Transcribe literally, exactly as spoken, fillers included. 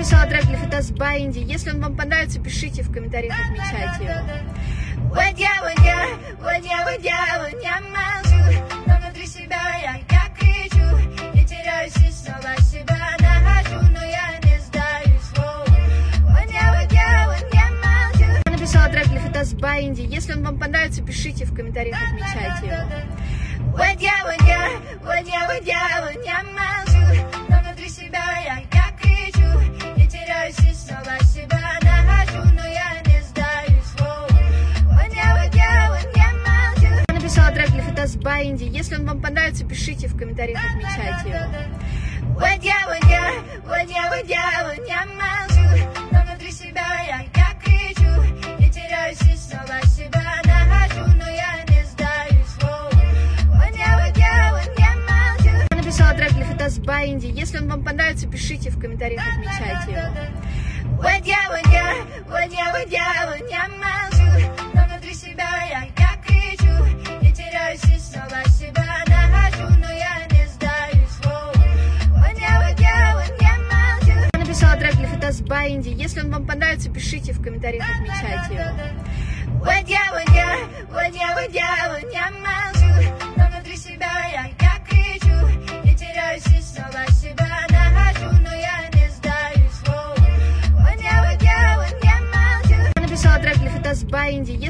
написала трек для фита с Байнди. Если он вам понравится, пишите в комментариях, отмечайте его. Водя, водя, водя, водя, водя, молчу, но внутри себя я, я кричу, я теряюсь и снова себя нахожу, но я не сдаюсь. Водя, водя, водя, молчу. Я написала трек для фита с Байнди. Если он вам понравится, пишите в комментариях, отмечайте его. Водя, водя, водя, водя, водя, молчу, но внутри себя я, я кричу, я теряюсь и снова себя нахожу, но я не сдаюсь. Водя, водя, водя, молчу. Я написала трек для фита с Байнди. Если он вам понравится, пишите в комментариях, отмечайте его. Водя, водя, водя, водя, водя, молчу, но внутри себя я, я кричу, я теряюсь и снова себя нахожу, но я не сдаюсь. Водя, водя, водя, молчу. Я написала трек для фита с Байнди. Если он вам понравится, пишите в комментариях, отмечайте его. Водя, водя, водя, водя, водя, молчу, но внутри себя я, я кричу, я теряюсь и снова себя нахожу, но я не сдаюсь. Водя, водя, водя, молчу. Я написала трек для фита с Байнди. Если он вам понравится, пишите в комментариях, отмечайте его. Водя, водя, водя, водя, водя, молчу, но внутри себя я, я кричу,